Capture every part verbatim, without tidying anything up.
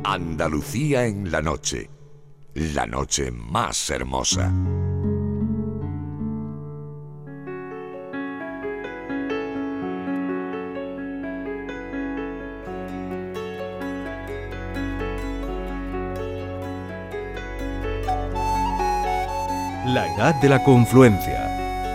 Andalucía en la noche, la noche más hermosa. La edad de la confluencia.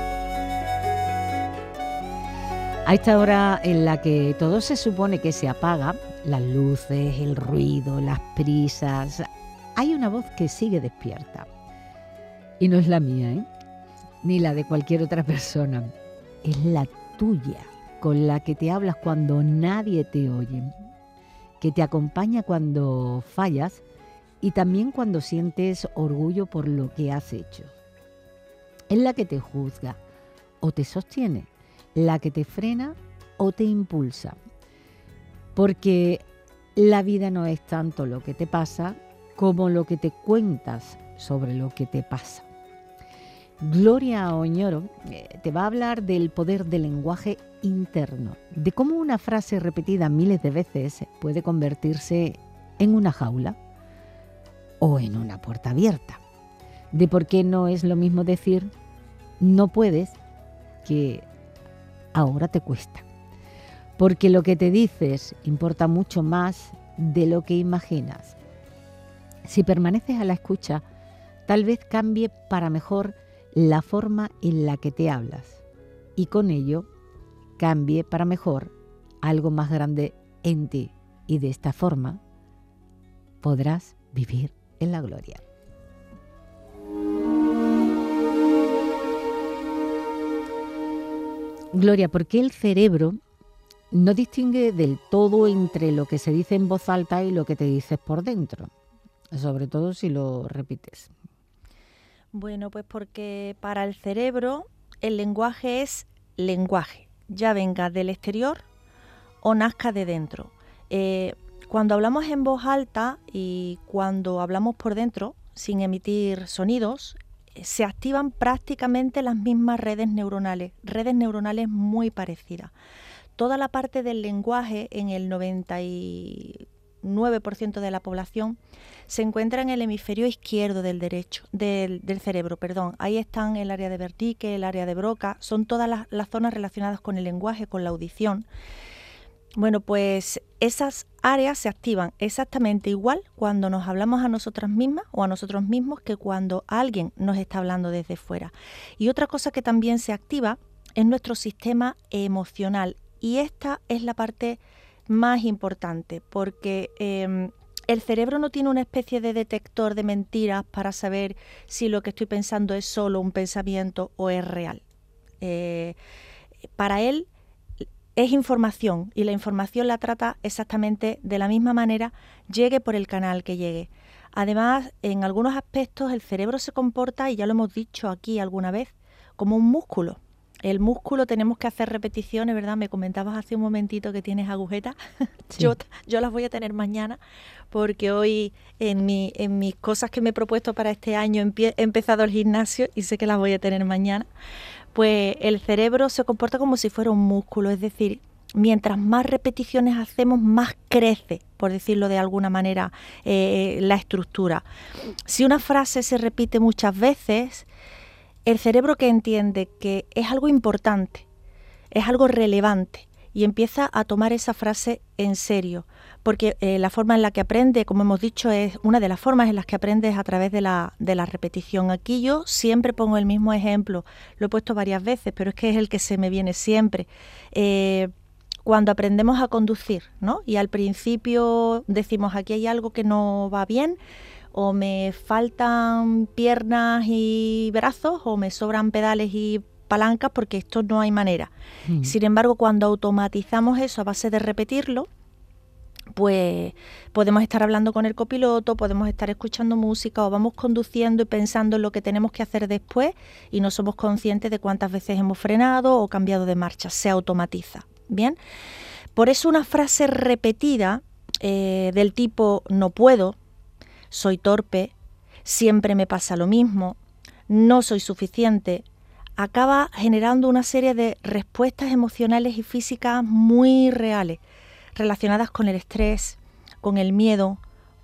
A esta hora en la que todo se supone que se apaga, las luces, el ruido, las prisas, hay una voz que sigue despierta. Y no es la mía, ¿eh? Ni la de cualquier otra persona. Es la tuya, con la que te hablas cuando nadie te oye, que te acompaña cuando fallas y también cuando sientes orgullo por lo que has hecho. Es la que te juzga o te sostiene, la que te frena o te impulsa. Porque la vida no es tanto lo que te pasa como lo que te cuentas sobre lo que te pasa. Gloria Oñoro eh, te va a hablar del poder del lenguaje interno, de cómo una frase repetida miles de veces puede convertirse en una jaula o en una puerta abierta. De por qué no es lo mismo decir no puedes que ahora te cuesta. Porque lo que te dices importa mucho más de lo que imaginas. Si permaneces a la escucha, tal vez cambie para mejor la forma en la que te hablas y con ello cambie para mejor algo más grande en ti y de esta forma podrás vivir en la gloria. Gloria, ¿por qué el cerebro no distingue del todo entre lo que se dice en voz alta y lo que te dices por dentro? Sobre todo si lo repites. Bueno, pues porque para el cerebro el lenguaje es lenguaje, ya venga del exterior o nazca de dentro. Eh, cuando hablamos en voz alta y cuando hablamos por dentro, sin emitir sonidos, se activan prácticamente las mismas redes neuronales, redes neuronales muy parecidas. Toda la parte del lenguaje en el noventa y nueve por ciento de la población se encuentra en el hemisferio izquierdo del derecho del, del cerebro, perdón. Ahí están el área de Wernicke, el área de Broca, son todas las, las zonas relacionadas con el lenguaje, con la audición. Bueno, pues esas áreas se activan exactamente igual cuando nos hablamos a nosotras mismas o a nosotros mismos que cuando alguien nos está hablando desde fuera. Y otra cosa que también se activa es nuestro sistema emocional, y esta es la parte más importante porque eh, el cerebro no tiene una especie de detector de mentiras para saber si lo que estoy pensando es solo un pensamiento o es real. Eh, para él es información y la información la trata exactamente de la misma manera, llegue por el canal que llegue. Además, en algunos aspectos el cerebro se comporta, y ya lo hemos dicho aquí alguna vez, como un músculo. El músculo tenemos que hacer repeticiones, ¿verdad? Me comentabas hace un momentito que tienes agujetas. Sí. yo, yo las voy a tener mañana porque hoy en, mi, en mis cosas que me he propuesto para este año empie- he empezado el gimnasio y sé que las voy a tener mañana. Pues el cerebro se comporta como si fuera un músculo, es decir, mientras más repeticiones hacemos, más crece, por decirlo de alguna manera, eh, la estructura. Si una frase se repite muchas veces, el cerebro que entiende que es algo importante, es algo relevante y empieza a tomar esa frase en serio, porque eh, la forma en la que aprende, como hemos dicho, es una de las formas en las que aprende es a través de la, de la repetición. Aquí yo siempre pongo el mismo ejemplo, lo he puesto varias veces, pero es que es el que se me viene siempre. Eh, cuando aprendemos a conducir, ¿no? Y al principio decimos aquí hay algo que no va bien, o me faltan piernas y brazos, o me sobran pedales y palancas, porque esto no hay manera. Mm. Sin embargo, cuando automatizamos eso a base de repetirlo, pues podemos estar hablando con el copiloto, podemos estar escuchando música o vamos conduciendo y pensando en lo que tenemos que hacer después y no somos conscientes de cuántas veces hemos frenado o cambiado de marcha. Se automatiza. Bien, por eso una frase repetida eh, del tipo no puedo, soy torpe, siempre me pasa lo mismo, no soy suficiente, acaba generando una serie de respuestas emocionales y físicas muy reales, relacionadas con el estrés, con el miedo,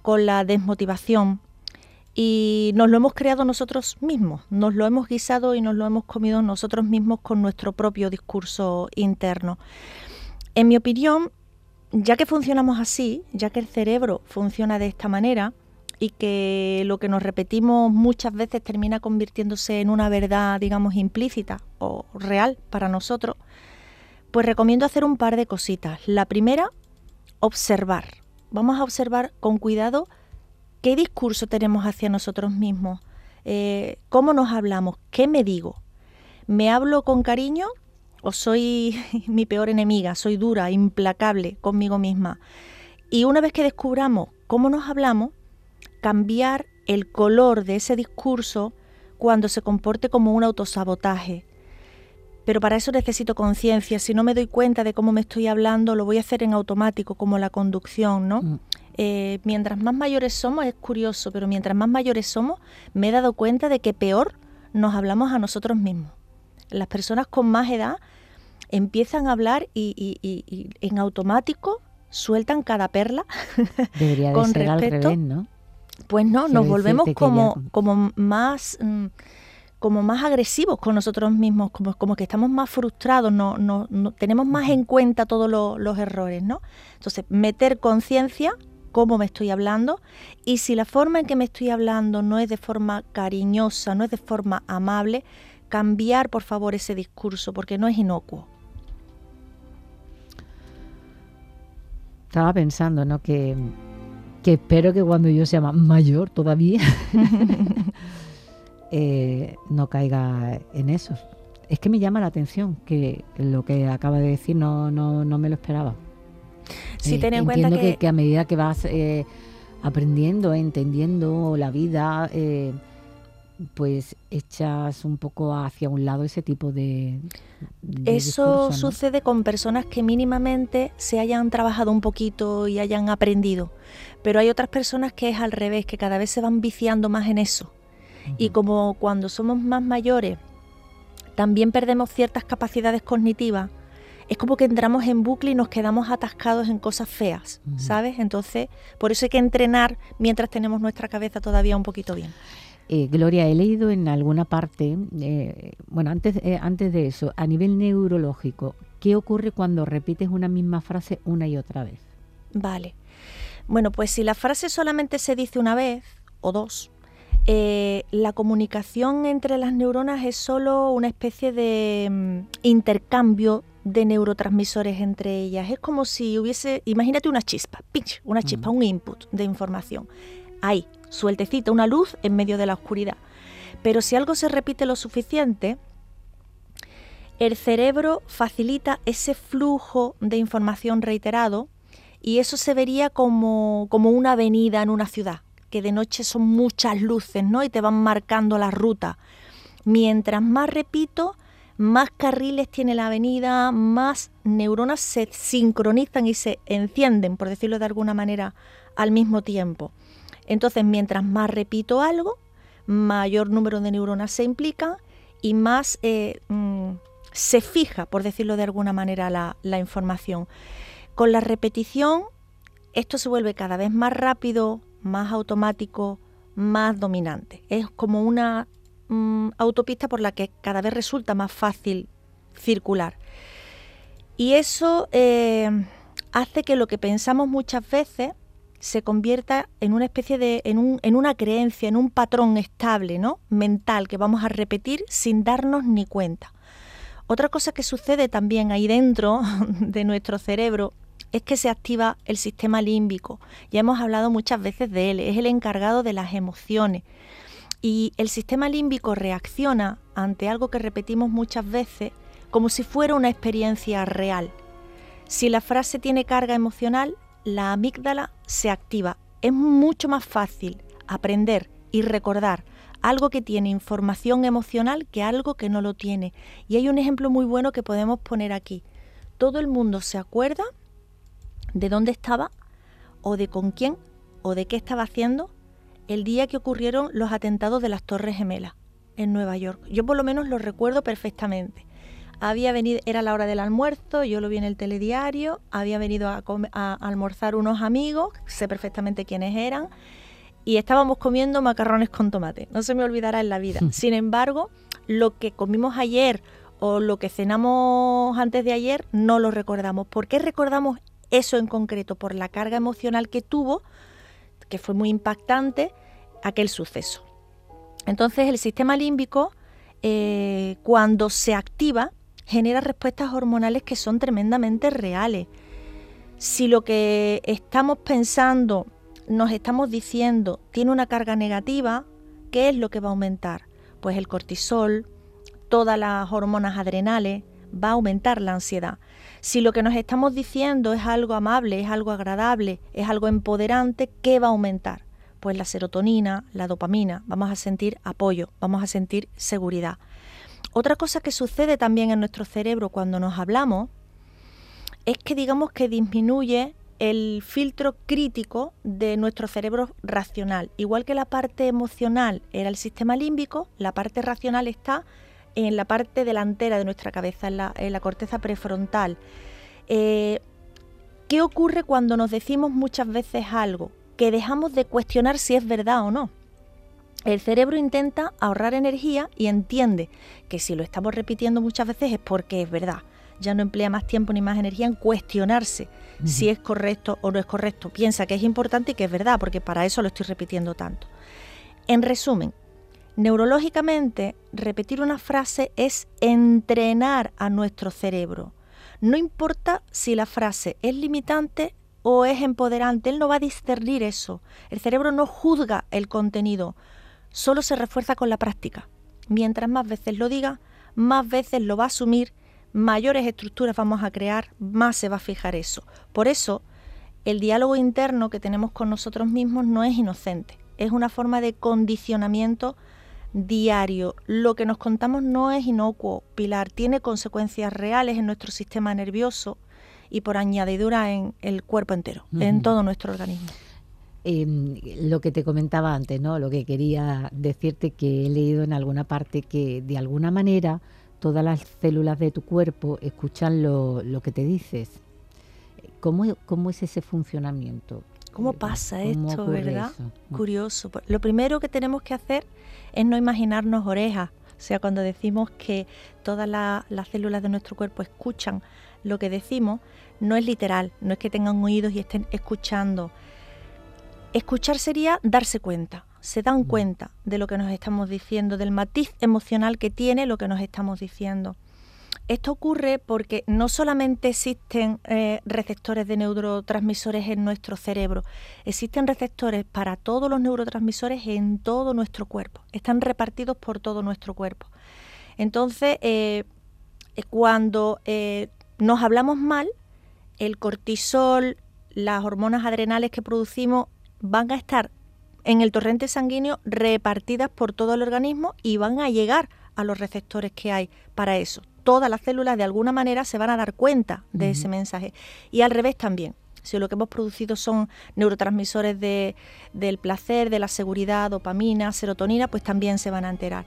con la desmotivación. Y nos lo hemos creado nosotros mismos, nos lo hemos guisado y nos lo hemos comido nosotros mismos con nuestro propio discurso interno. En mi opinión, ya que funcionamos así, ya que el cerebro funciona de esta manera y que lo que nos repetimos muchas veces termina convirtiéndose en una verdad, digamos, implícita o real para nosotros, pues recomiendo hacer un par de cositas. La primera, observar. Vamos a observar con cuidado qué discurso tenemos hacia nosotros mismos, eh, cómo nos hablamos, qué me digo. ¿Me hablo con cariño o soy mi peor enemiga? Soy dura, implacable conmigo misma. Y una vez que descubramos cómo nos hablamos, cambiar el color de ese discurso cuando se comporte como un autosabotaje. Pero para eso necesito conciencia. Si no me doy cuenta de cómo me estoy hablando, lo voy a hacer en automático, como la conducción, ¿no? Mm. Eh, mientras más mayores somos, es curioso, pero mientras más mayores somos, me he dado cuenta de que peor nos hablamos a nosotros mismos. Las personas con más edad empiezan a hablar y, y, y, y en automático sueltan cada perla. Debería de con ser respeto. Al revés, ¿no? Pues no, Quiero nos volvemos como, ya... como más... Mm, como más agresivos con nosotros mismos, como, como que estamos más frustrados, no, no, no tenemos más en cuenta todos lo, los errores, ¿no? Entonces, meter conciencia, cómo me estoy hablando, y si la forma en que me estoy hablando no es de forma cariñosa, no es de forma amable, cambiar, por favor, ese discurso, porque no es inocuo. Estaba pensando, ¿no? Que, que espero que cuando yo sea mayor todavía... Eh, no caiga en eso. Es que me llama la atención que lo que acaba de decir no, no, no me lo esperaba. Sí, eh, ten en cuenta que... que... que a medida que vas eh, aprendiendo, entendiendo la vida, eh, pues echas un poco hacia un lado ese tipo de, de Eso discurso, ¿no? sucede con personas que mínimamente se hayan trabajado un poquito y hayan aprendido. Pero hay otras personas que es al revés, que cada vez se van viciando más en eso. Y como cuando somos más mayores también perdemos ciertas capacidades cognitivas, es como que entramos en bucle y nos quedamos atascados en cosas feas, uh-huh. ¿sabes? Entonces, por eso hay que entrenar mientras tenemos nuestra cabeza todavía un poquito bien. Eh, Gloria, he leído en alguna parte, eh, bueno, antes, eh, antes de eso, a nivel neurológico, ¿qué ocurre cuando repites una misma frase una y otra vez? Vale. Bueno, pues si la frase solamente se dice una vez o dos, Eh, la comunicación entre las neuronas es solo una especie de um, intercambio de neurotransmisores entre ellas. Es como si hubiese, imagínate una chispa, pinch, una chispa, uh-huh. un input de información. Ahí, sueltecita, una luz en medio de la oscuridad. Pero si algo se repite lo suficiente, el cerebro facilita ese flujo de información reiterado y eso se vería como, como una avenida en una ciudad, que de noche son muchas luces, ¿no? Y te van marcando la ruta. Mientras más repito, más carriles tiene la avenida, más neuronas se sincronizan y se encienden, por decirlo de alguna manera, al mismo tiempo. Entonces, mientras más repito algo, mayor número de neuronas se implican y más eh, mmm, se fija, por decirlo de alguna manera, la, la información. Con la repetición, esto se vuelve cada vez más rápido, más automático, más dominante. Es como una mm, autopista por la que cada vez resulta más fácil circular. Y eso eh, hace que lo que pensamos muchas veces se convierta en una especie de, en, un, en una creencia, en un patrón estable, ¿no? mental, que vamos a repetir sin darnos ni cuenta. Otra cosa que sucede también ahí dentro de nuestro cerebro es que se activa el sistema límbico. Ya hemos hablado muchas veces de él, es el encargado de las emociones. Y el sistema límbico reacciona ante algo que repetimos muchas veces como si fuera una experiencia real. Si la frase tiene carga emocional, la amígdala se activa. Es mucho más fácil aprender y recordar algo que tiene información emocional que algo que no lo tiene. Y hay un ejemplo muy bueno que podemos poner aquí. Todo el mundo se acuerda de dónde estaba, o de con quién, o de qué estaba haciendo el día que ocurrieron los atentados de las Torres Gemelas en Nueva York. Yo por lo menos lo recuerdo perfectamente. había venido, era la hora del almuerzo, yo lo vi en el telediario, había venido a, come, a, a almorzar unos amigos, sé perfectamente quiénes eran, y estábamos comiendo macarrones con tomate. No se me olvidará en la vida. Sin embargo, lo que comimos ayer o lo que cenamos antes de ayer no lo recordamos. ¿Por qué recordamos eso en concreto? Por la carga emocional que tuvo, que fue muy impactante, aquel suceso. Entonces, el sistema límbico, eh, cuando se activa, genera respuestas hormonales que son tremendamente reales. Si lo que estamos pensando, nos estamos diciendo, tiene una carga negativa, ¿qué es lo que va a aumentar? Pues el cortisol, todas las hormonas adrenales, va a aumentar la ansiedad. Si lo que nos estamos diciendo es algo amable, es algo agradable, es algo empoderante, ¿qué va a aumentar? Pues la serotonina, la dopamina, vamos a sentir apoyo, vamos a sentir seguridad. Otra cosa que sucede también en nuestro cerebro cuando nos hablamos es que digamos que disminuye el filtro crítico de nuestro cerebro racional. Igual que la parte emocional era el sistema límbico, la parte racional está en la parte delantera de nuestra cabeza, en la, en la corteza prefrontal. Eh, ¿Qué ocurre cuando nos decimos muchas veces algo? Que dejamos de cuestionar si es verdad o no. El cerebro intenta ahorrar energía y entiende que si lo estamos repitiendo muchas veces es porque es verdad. Ya no emplea más tiempo ni más energía en cuestionarse uh-huh. si es correcto o no es correcto. Piensa que es importante y que es verdad, porque para eso lo estoy repitiendo tanto. En resumen, neurológicamente, repetir una frase es entrenar a nuestro cerebro. No importa si la frase es limitante o es empoderante, él no va a discernir eso. El cerebro no juzga el contenido, solo se refuerza con la práctica. Mientras más veces lo diga, más veces lo va a asumir, mayores estructuras vamos a crear, más se va a fijar eso. Por eso, el diálogo interno que tenemos con nosotros mismos no es inocente, es una forma de condicionamiento diario. Lo que nos contamos no es inocuo, Pilar, tiene consecuencias reales en nuestro sistema nervioso y por añadidura en el cuerpo entero, uh-huh. en todo nuestro organismo. Eh, lo que te comentaba antes, ¿no? Lo que quería decirte, que he leído en alguna parte que de alguna manera todas las células de tu cuerpo escuchan lo, lo que te dices. ¿Cómo, cómo es ese funcionamiento? ¿Cómo pasa ¿Cómo esto, verdad? Eso? Curioso. Lo primero que tenemos que hacer es no imaginarnos orejas. O sea, cuando decimos que todas la, las células de nuestro cuerpo escuchan lo que decimos, no es literal, no es que tengan oídos y estén escuchando. Escuchar sería darse cuenta. Se dan cuenta de lo que nos estamos diciendo, del matiz emocional que tiene lo que nos estamos diciendo. Esto ocurre porque no solamente existen eh, receptores de neurotransmisores en nuestro cerebro, existen receptores para todos los neurotransmisores en todo nuestro cuerpo, están repartidos por todo nuestro cuerpo. Entonces, eh, cuando eh, nos hablamos mal, el cortisol, las hormonas adrenales que producimos van a estar en el torrente sanguíneo repartidas por todo el organismo y van a llegar a los receptores que hay para eso. Todas las células de alguna manera se van a dar cuenta de uh-huh. ese mensaje. Y al revés también. Si lo que hemos producido son neurotransmisores de, del placer, de la seguridad, dopamina, serotonina, pues también se van a enterar.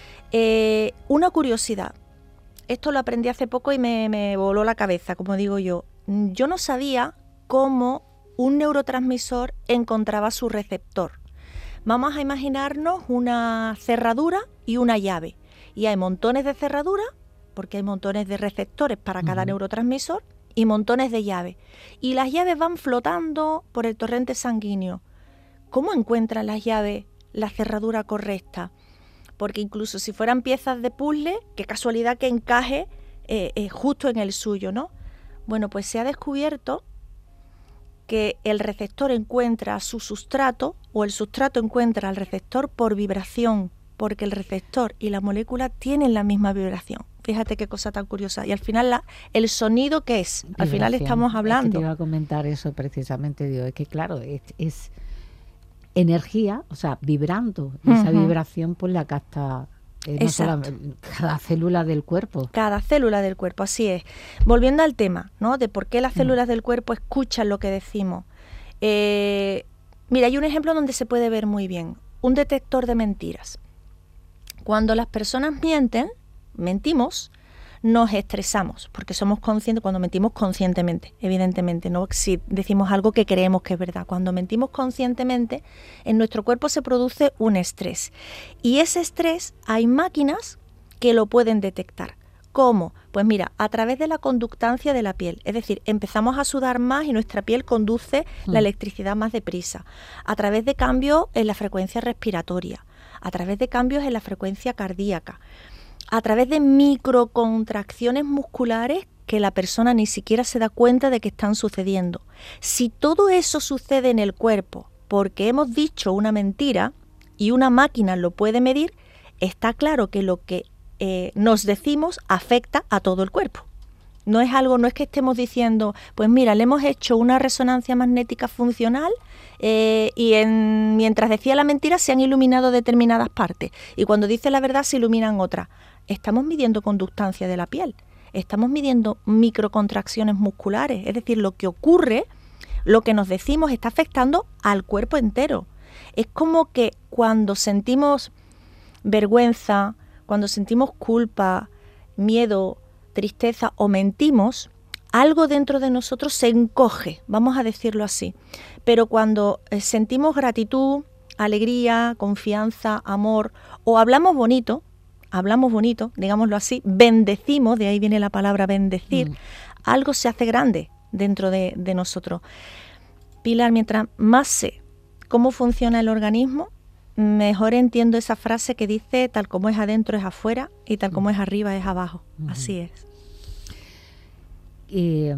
Eh, una curiosidad. Esto lo aprendí hace poco y me, me voló la cabeza, como digo yo. Yo no sabía cómo un neurotransmisor encontraba su receptor. Vamos a imaginarnos una cerradura y una llave. Y hay montones de cerraduras, porque hay montones de receptores para cada uh-huh. neurotransmisor, y montones de llaves. Y las llaves van flotando por el torrente sanguíneo. ¿Cómo encuentran las llaves la cerradura correcta? Porque incluso si fueran piezas de puzzle, qué casualidad que encaje eh, eh, justo en el suyo, ¿no? Bueno, pues se ha descubierto que el receptor encuentra su sustrato o el sustrato encuentra al receptor por vibración, porque el receptor y la molécula tienen la misma vibración. Fíjate qué cosa tan curiosa. Y al final, la, ¿el sonido qué es? Vibración. Al final estamos hablando. Es que te iba a comentar eso precisamente. Digo, es que claro, es, es energía, o sea, vibrando. Uh-huh. Esa vibración pues la capta eh, no solo, cada célula del cuerpo. Cada célula del cuerpo, así es. Volviendo al tema, ¿no? De por qué las células uh-huh. del cuerpo escuchan lo que decimos. Eh, mira, hay un ejemplo donde se puede ver muy bien. Un detector de mentiras. Cuando las personas mienten, mentimos, nos estresamos, porque somos conscientes, cuando mentimos conscientemente, evidentemente, no si decimos algo que creemos que es verdad. Cuando mentimos conscientemente, en nuestro cuerpo se produce un estrés. Y ese estrés hay máquinas que lo pueden detectar. ¿Cómo? Pues mira, a través de la conductancia de la piel. Es decir, empezamos a sudar más y nuestra piel conduce mm. la electricidad más deprisa. A través de cambios en la frecuencia respiratoria, a través de cambios en la frecuencia cardíaca, a través de microcontracciones musculares que la persona ni siquiera se da cuenta de que están sucediendo. Si todo eso sucede en el cuerpo porque hemos dicho una mentira y una máquina lo puede medir, está claro que lo que eh, nos decimos afecta a todo el cuerpo. No es algo, no es que estemos diciendo, pues mira, le hemos hecho una resonancia magnética funcional eh, y en, mientras decía la mentira se han iluminado determinadas partes y cuando dice la verdad se iluminan otras. Estamos midiendo conductancia de la piel, estamos midiendo microcontracciones musculares, es decir, lo que ocurre, lo que nos decimos está afectando al cuerpo entero. Es como que cuando sentimos vergüenza, cuando sentimos culpa, miedo, tristeza o mentimos, algo dentro de nosotros se encoge, vamos a decirlo así. Pero cuando eh, sentimos gratitud, alegría, confianza, amor o hablamos bonito, hablamos bonito, digámoslo así, bendecimos, de ahí viene la palabra bendecir, mm. algo se hace grande dentro de, de nosotros. Pilar, mientras más sé cómo funciona el organismo, mejor entiendo esa frase que dice tal como es adentro es afuera y tal como es arriba es abajo. Uh-huh. Así es. Eh,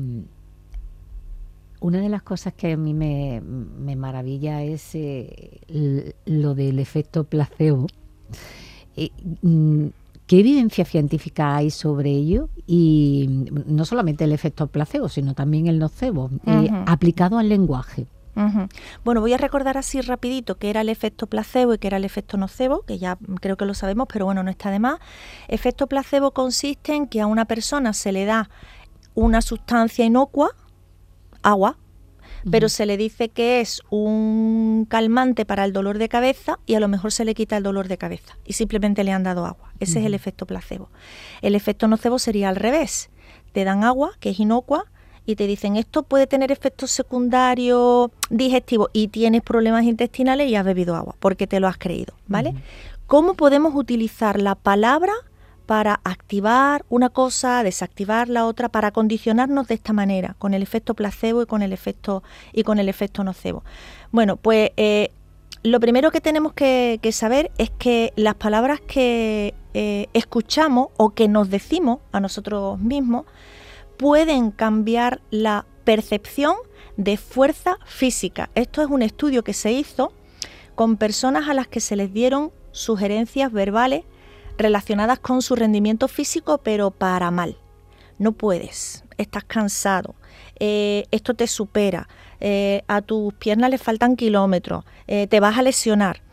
una de las cosas que a mí me, me maravilla es eh, l- lo del efecto placebo. Eh, ¿Qué evidencia científica hay sobre ello? Y no solamente el efecto placebo, sino también el nocebo, uh-huh. eh, aplicado al lenguaje. Uh-huh. Bueno, voy a recordar así rapidito qué era el efecto placebo y qué era el efecto nocebo, que ya creo que lo sabemos, pero bueno, no está de más. Efecto placebo consiste en que a una persona se le da una sustancia inocua, agua, uh-huh. pero se le dice que es un calmante para el dolor de cabeza y a lo mejor se le quita el dolor de cabeza y simplemente le han dado agua. Ese uh-huh. es el efecto placebo. El efecto nocebo sería al revés. Te dan agua, que es inocua, y te dicen esto puede tener efectos secundarios digestivos y tienes problemas intestinales y has bebido agua porque te lo has creído, ¿vale? Uh-huh. ¿Cómo podemos utilizar la palabra para activar una cosa, desactivar la otra, para condicionarnos de esta manera, con el efecto placebo y con el efecto y con el efecto nocebo? Bueno, pues eh, lo primero que tenemos que, que saber es que las palabras que eh, escuchamos o que nos decimos a nosotros mismos pueden cambiar la percepción de fuerza física. Esto es un estudio que se hizo con personas a las que se les dieron sugerencias verbales relacionadas con su rendimiento físico, pero para mal. No puedes, estás cansado, eh, esto te supera, eh, a tus piernas le faltan kilómetros, eh, te vas a lesionar.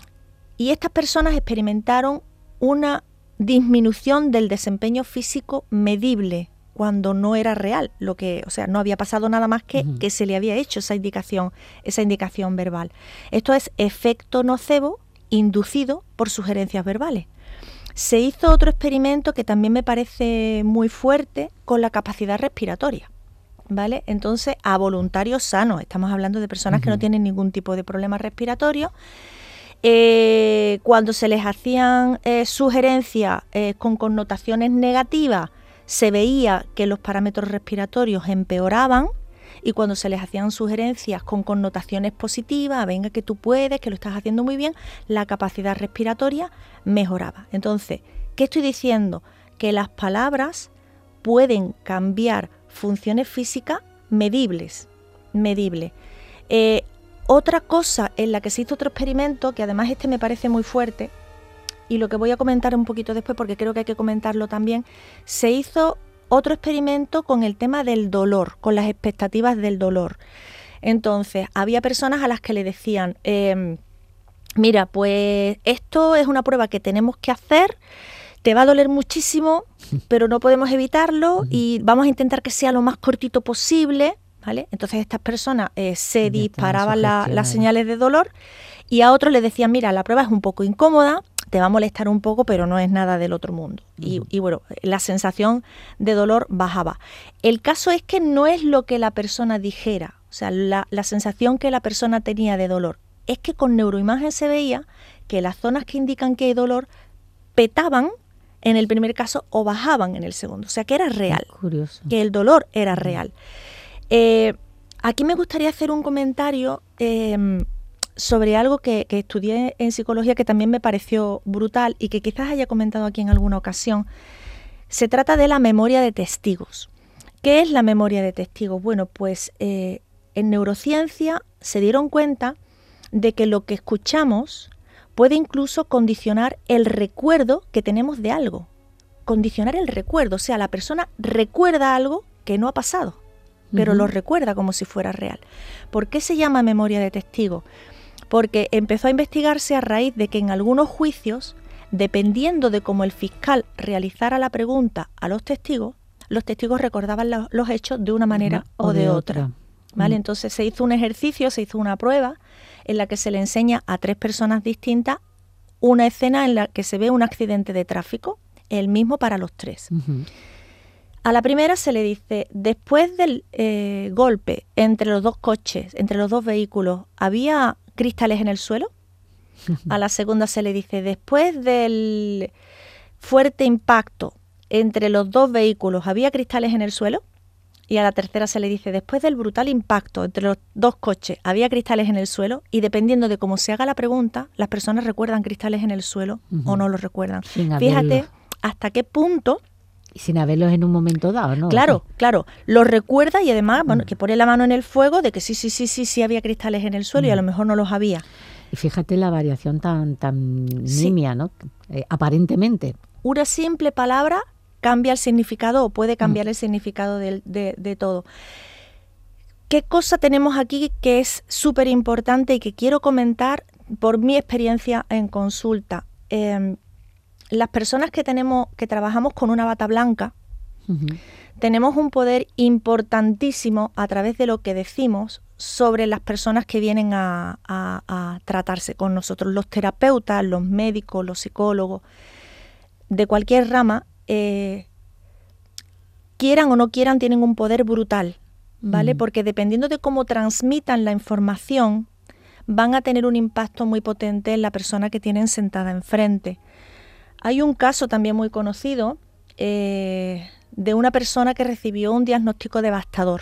Y estas personas experimentaron una disminución del desempeño físico medible cuando no era real, lo que, o sea, no había pasado nada más que uh-huh. que se le había hecho esa indicación, esa indicación verbal. Esto es efecto nocebo inducido por sugerencias verbales. Se hizo otro experimento que también me parece muy fuerte con la capacidad respiratoria, ¿vale? Entonces, a voluntarios sanos, estamos hablando de personas uh-huh. que no tienen ningún tipo de problema respiratorio. Eh, cuando se les hacían eh, sugerencias eh, con connotaciones negativas, se veía que los parámetros respiratorios empeoraban y cuando se les hacían sugerencias con connotaciones positivas, venga que tú puedes, que lo estás haciendo muy bien, la capacidad respiratoria mejoraba. Entonces, ¿qué estoy diciendo? Que las palabras pueden cambiar funciones físicas medibles, medibles. Eh, otra cosa en la que se hizo otro experimento, que además este me parece muy fuerte, y lo que voy a comentar un poquito después porque creo que hay que comentarlo también, se hizo otro experimento con el tema del dolor, con las expectativas del dolor. Entonces, había personas a las que le decían, eh, mira, pues esto es una prueba que tenemos que hacer, te va a doler muchísimo, pero no podemos evitarlo y vamos a intentar que sea lo más cortito posible, ¿vale? Entonces, estas personas eh, se disparaban la, las señales de dolor y a otros les decían, mira, la prueba es un poco incómoda, te va a molestar un poco, pero no es nada del otro mundo. Uh-huh. Y, y bueno, la sensación de dolor bajaba. El caso es que no es lo que la persona dijera, o sea, la, la sensación que la persona tenía de dolor. Es que con neuroimagen se veía que las zonas que indican que hay dolor petaban en el primer caso o bajaban en el segundo. O sea, que era real, curioso. Que el dolor era real. Eh, aquí me gustaría hacer un comentario eh, sobre algo que, que estudié en psicología que también me pareció brutal y que quizás haya comentado aquí en alguna ocasión. Se trata de la memoria de testigos. ¿Qué es la memoria de testigos? Bueno, pues eh, en neurociencia se dieron cuenta de que lo que escuchamos puede incluso condicionar el recuerdo que tenemos de algo. Condicionar el recuerdo, o sea, la persona recuerda algo que no ha pasado, pero uh-huh. lo recuerda como si fuera real. ¿Por qué se llama memoria de testigos? Porque empezó a investigarse a raíz de que en algunos juicios, dependiendo de cómo el fiscal realizara la pregunta a los testigos, los testigos recordaban lo, los hechos de una manera uh-huh. o de, de otra. otra. ¿Vale? Uh-huh. Entonces se hizo un ejercicio, se hizo una prueba en la que se le enseña a tres personas distintas una escena en la que se ve un accidente de tráfico, el mismo para los tres. Uh-huh. A la primera se le dice, después del eh, golpe entre los dos coches, entre los dos vehículos, ¿había cristales en el suelo? Uh-huh. A la segunda se le dice, después del fuerte impacto entre los dos vehículos, ¿había cristales en el suelo? Y a la tercera se le dice, después del brutal impacto entre los dos coches, ¿había cristales en el suelo? Y dependiendo de cómo se haga la pregunta, las personas recuerdan cristales en el suelo uh-huh. o no los recuerdan. Sin Fíjate haberlos. hasta qué punto... Y sin haberlos en un momento dado, ¿no? Claro, claro. Los recuerda y además, bueno, uh-huh. que pone la mano en el fuego de que sí, sí, sí, sí, sí había cristales en el suelo uh-huh. y a lo mejor no los había. Y fíjate la variación tan, tan sí. nimia, ¿no? Eh, aparentemente. Una simple palabra cambia el significado o puede cambiar mm. el significado de, de, de todo. ¿Qué cosa tenemos aquí que es súper importante y que quiero comentar por mi experiencia en consulta? Eh, las personas que tenemos, que trabajamos con una bata blanca, uh-huh. tenemos un poder importantísimo a través de lo que decimos sobre las personas que vienen a, a, a tratarse con nosotros. Los terapeutas, los médicos, los psicólogos, de cualquier rama, Eh, quieran o no quieran, tienen un poder brutal, ¿vale? Mm. Porque dependiendo de cómo transmitan la información, van a tener un impacto muy potente en la persona que tienen sentada enfrente. Hay un caso también muy conocido eh, de una persona que recibió un diagnóstico devastador.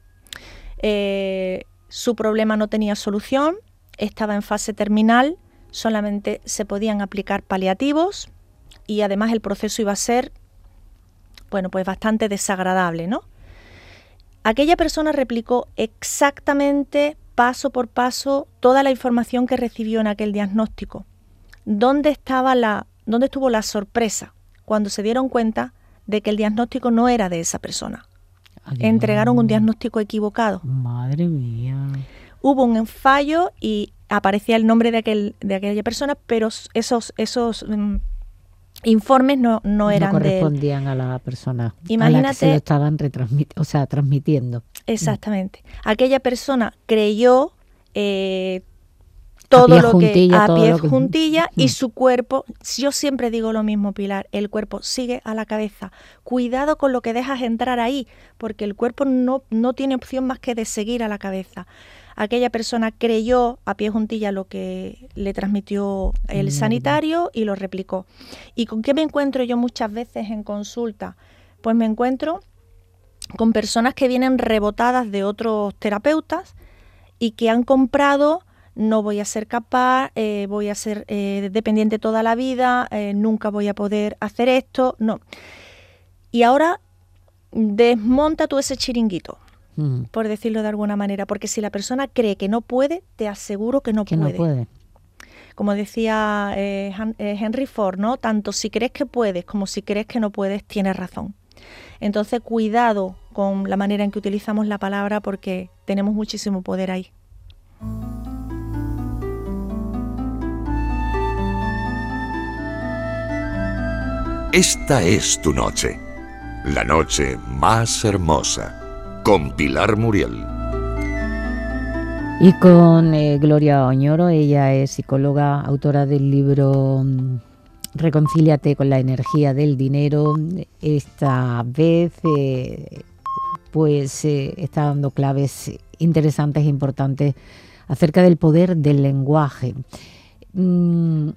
Eh, su problema no tenía solución, estaba en fase terminal, solamente se podían aplicar paliativos, y además el proceso iba a ser, bueno, pues bastante desagradable, ¿no? Aquella persona replicó exactamente, paso por paso, toda la información que recibió en aquel diagnóstico. ¿Dónde estaba la, dónde estuvo la sorpresa cuando se dieron cuenta de que el diagnóstico no era de esa persona? Adiós. Entregaron un diagnóstico equivocado. Madre mía. Hubo un fallo y aparecía el nombre de aquel, de aquella persona, pero esos, esos um, informes no, no eran no correspondían de a la persona Imagínate, a la que se lo estaban retransmit- o sea, transmitiendo. Exactamente. Aquella persona creyó eh, todo lo que a pie juntilla que... y su cuerpo, yo siempre digo lo mismo, Pilar, el cuerpo sigue a la cabeza. Cuidado con lo que dejas entrar ahí, porque el cuerpo no, no tiene opción más que de seguir a la cabeza. Aquella persona creyó a pie juntilla lo que le transmitió el sanitario y lo replicó. ¿Y con qué me encuentro yo muchas veces en consulta? Pues me encuentro con personas que vienen rebotadas de otros terapeutas y que han comprado, no voy a ser capaz, eh, voy a ser eh, dependiente toda la vida, eh, nunca voy a poder hacer esto, no. Y ahora desmonta tú ese chiringuito. Por decirlo de alguna manera, porque si la persona cree que no puede, te aseguro que no que puede. No puede. Como decía eh, Henry Ford, ¿no? Tanto si crees que puedes como si crees que no puedes, tienes razón. Entonces, cuidado con la manera en que utilizamos la palabra porque tenemos muchísimo poder ahí. Esta es tu noche, la noche más hermosa. Con Pilar Muriel. Y con eh, Gloria Oñoro, ella es psicóloga, autora del libro reconcíliate con la energía del dinero. Esta vez eh, pues eh, está dando claves interesantes e importantes acerca del poder del lenguaje. Mm,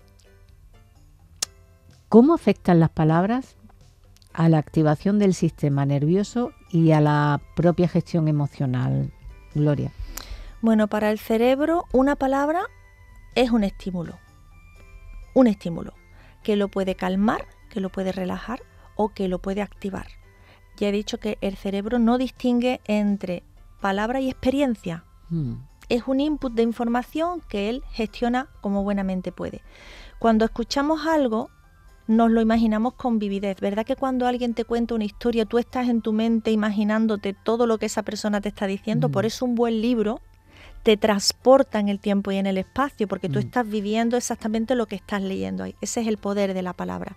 ¿Cómo afectan las palabras a la activación del sistema nervioso y a la propia gestión emocional, Gloria? Bueno, para el cerebro una palabra es un estímulo, un estímulo que lo puede calmar, que lo puede relajar o que lo puede activar. Ya he dicho que el cerebro no distingue entre palabra y experiencia. Hmm. Es un input de información que él gestiona como buenamente puede. Cuando escuchamos algo, nos lo imaginamos con vividez. ¿Verdad que cuando alguien te cuenta una historia, tú estás en tu mente imaginándote todo lo que esa persona te está diciendo? Mm. Por eso un buen libro te transporta en el tiempo y en el espacio, porque mm. tú estás viviendo exactamente lo que estás leyendo ahí. Ese es el poder de la palabra.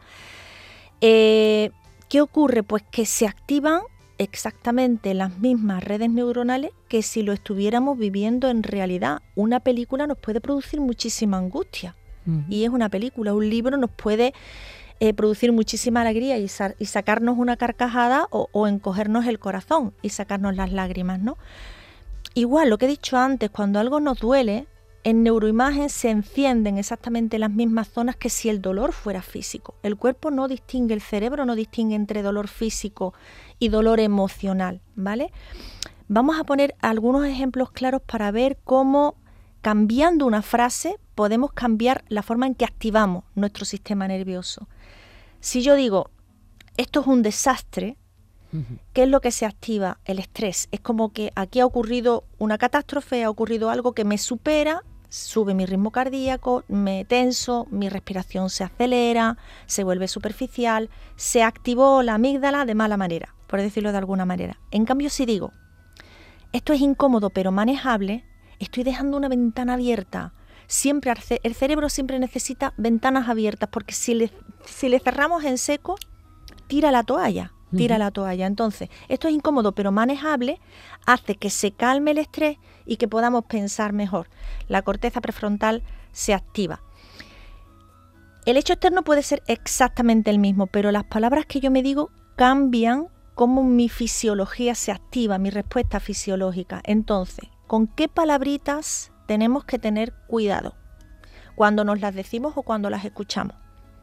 Eh, ¿Qué ocurre? Pues que se activan exactamente las mismas redes neuronales que si lo estuviéramos viviendo en realidad. Una película nos puede producir muchísima angustia. Uh-huh. Y es una película. Un libro nos puede eh, producir muchísima alegría y, sa- y sacarnos una carcajada o, o encogernos el corazón y sacarnos las lágrimas, ¿no? Igual, lo que he dicho antes, cuando algo nos duele, en neuroimagen se encienden exactamente las mismas zonas que si el dolor fuera físico. El cuerpo no distingue, el cerebro no distingue entre dolor físico y dolor emocional, ¿vale? Vamos a poner algunos ejemplos claros para ver cómo, cambiando una frase, podemos cambiar la forma en que activamos nuestro sistema nervioso. Si yo digo, esto es un desastre, uh-huh. ¿qué es lo que se activa? El estrés. Es como que aquí ha ocurrido una catástrofe, ha ocurrido algo que me supera, sube mi ritmo cardíaco, me tenso, mi respiración se acelera, se vuelve superficial, se activó la amígdala de mala manera, por decirlo de alguna manera. En cambio, si digo, esto es incómodo pero manejable, estoy dejando una ventana abierta. Siempre el cerebro siempre necesita ventanas abiertas, porque si le, si le cerramos en seco, tira la toalla, tira uh-huh. la toalla. Entonces, esto es incómodo pero manejable, hace que se calme el estrés y que podamos pensar mejor. La corteza prefrontal se activa. El hecho externo puede ser exactamente el mismo, pero las palabras que yo me digo cambian cómo mi fisiología se activa, mi respuesta fisiológica. Entonces, ¿con qué palabritas tenemos que tener cuidado cuando nos las decimos o cuando las escuchamos?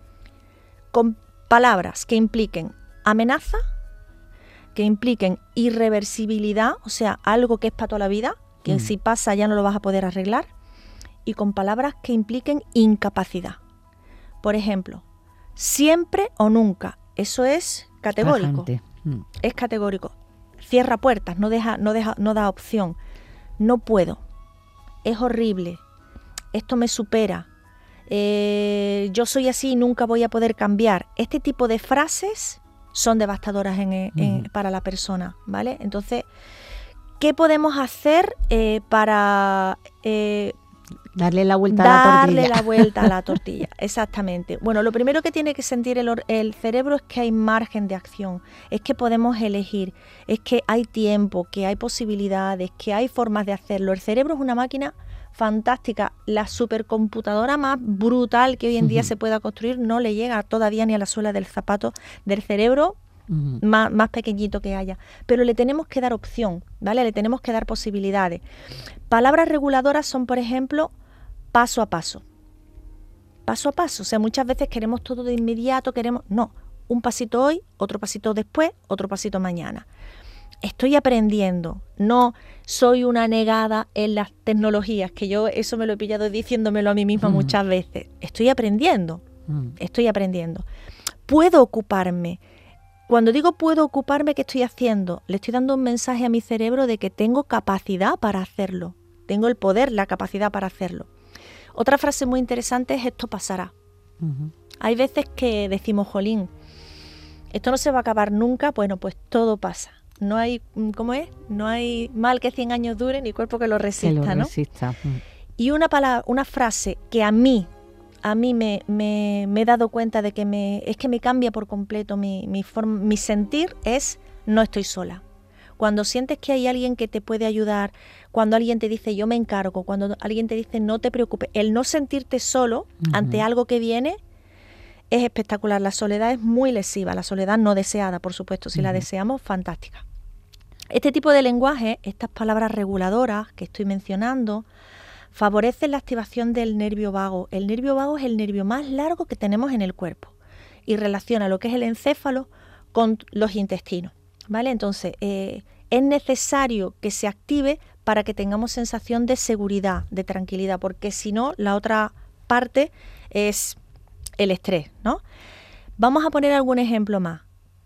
Con palabras que impliquen amenaza, que impliquen irreversibilidad, o sea, algo que es para toda la vida, que mm. si pasa ya no lo vas a poder arreglar, y con palabras que impliquen incapacidad. Por ejemplo, siempre o nunca, eso es categórico, mm. es categórico. Cierra puertas, no deja, no deja, no da opción. No puedo, es horrible, esto me supera, eh, yo soy así y nunca voy a poder cambiar. Este tipo de frases son devastadoras en, en, uh-huh. para la persona, ¿vale? Entonces, ¿qué podemos hacer eh, para eh, darle la vuelta a la tortilla? Darle la vuelta a la tortilla, exactamente. Bueno, lo primero que tiene que sentir el, el cerebro es que hay margen de acción, es que podemos elegir, es que hay tiempo, que hay posibilidades, que hay formas de hacerlo. El cerebro es una máquina fantástica. La supercomputadora más brutal que hoy en día uh-huh. se pueda construir no le llega todavía ni a la suela del zapato del cerebro uh-huh. más, más pequeñito que haya. Pero le tenemos que dar opción, ¿vale? Le tenemos que dar posibilidades. Palabras reguladoras son, por ejemplo, paso a paso. Paso a paso. O sea, muchas veces queremos todo de inmediato, queremos... No, un pasito hoy, otro pasito después, otro pasito mañana. Estoy aprendiendo, no soy una negada en las tecnologías, que yo eso me lo he pillado diciéndomelo a mí misma mm. muchas veces. Estoy aprendiendo, mm. estoy aprendiendo. Puedo ocuparme. Cuando digo puedo ocuparme, ¿qué estoy haciendo? Le estoy dando un mensaje a mi cerebro de que tengo capacidad para hacerlo. Tengo el poder, la capacidad para hacerlo. Otra frase muy interesante es esto pasará. Uh-huh. Hay veces que decimos, jolín, esto no se va a acabar nunca. Bueno, pues todo pasa. No hay, ¿cómo es? No hay mal que cien años dure ni cuerpo que lo resista, que lo ¿no? resista. Mm. Y una palabra, una frase que a mí, a mí me, me, me he dado cuenta de que me, es que me cambia por completo mi, mi, forma, mi sentir es no estoy sola. Cuando sientes que hay alguien que te puede ayudar, cuando alguien te dice yo me encargo, cuando alguien te dice no te preocupes, el no sentirte solo uh-huh. ante algo que viene, es espectacular. La soledad es muy lesiva, la soledad no deseada, por supuesto. Si uh-huh. la deseamos, fantástica. Este tipo de lenguaje, estas palabras reguladoras que estoy mencionando, favorecen la activación del nervio vago. El nervio vago es el nervio más largo que tenemos en el cuerpo y relaciona lo que es el encéfalo con los intestinos, ¿vale? Entonces, eh, es necesario que se active para que tengamos sensación de seguridad, de tranquilidad, porque si no, la otra parte es el estrés, ¿no? Vamos a poner algún ejemplo más.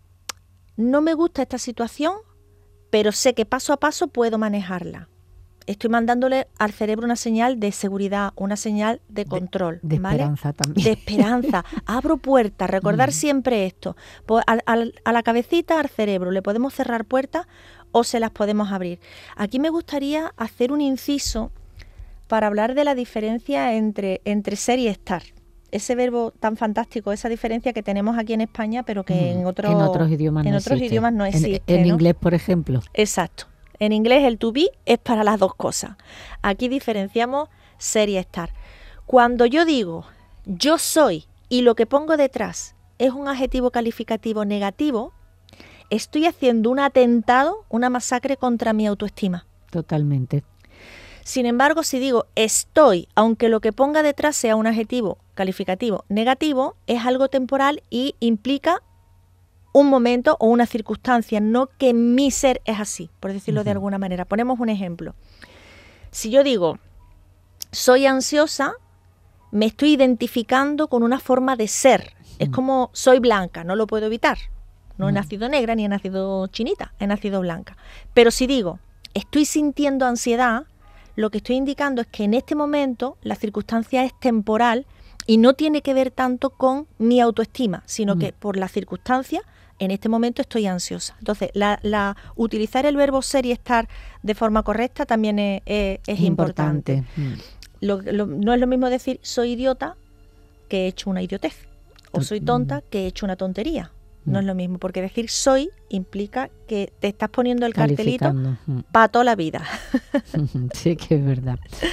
No me gusta esta situación, pero sé que paso a paso puedo manejarla. Estoy mandándole al cerebro una señal de seguridad, una señal de control. De, de ¿vale? esperanza también. De esperanza. Abro puertas, recordar mm. siempre esto. Pues a, a, a la cabecita, al cerebro, le podemos cerrar puertas o se las podemos abrir. Aquí me gustaría hacer un inciso para hablar de la diferencia entre, entre ser y estar. Ese verbo tan fantástico, esa diferencia que tenemos aquí en España, pero que mm. en, otro, en otros idiomas en no otros existe. idiomas no existe. En, en ¿no? inglés, por ejemplo. Exacto. En inglés el to be es para las dos cosas. Aquí diferenciamos ser y estar. Cuando yo digo yo soy y lo que pongo detrás es un adjetivo calificativo negativo, estoy haciendo un atentado, una masacre contra mi autoestima. Totalmente. Sin embargo, si digo estoy, aunque lo que ponga detrás sea un adjetivo calificativo negativo, es algo temporal y implica un momento o una circunstancia, no que mi ser es así, por decirlo uh-huh. de alguna manera. Ponemos un ejemplo. Si yo digo, soy ansiosa, me estoy identificando con una forma de ser. Uh-huh. Es como, soy blanca, no lo puedo evitar. No uh-huh. he nacido negra ni he nacido chinita, he nacido blanca. Pero si digo, estoy sintiendo ansiedad, lo que estoy indicando es que en este momento la circunstancia es temporal y no tiene que ver tanto con mi autoestima, sino uh-huh. que por la circunstancia en este momento estoy ansiosa. Entonces, la, la, utilizar el verbo ser y estar de forma correcta también es, es, es importante. importante. Mm. Lo, lo, no es lo mismo decir soy idiota que he hecho una idiotez. O soy tonta que he hecho una tontería. Mm. No es lo mismo, porque decir soy implica que te estás poniendo el cartelito mm. para toda la vida. Sí, que es verdad.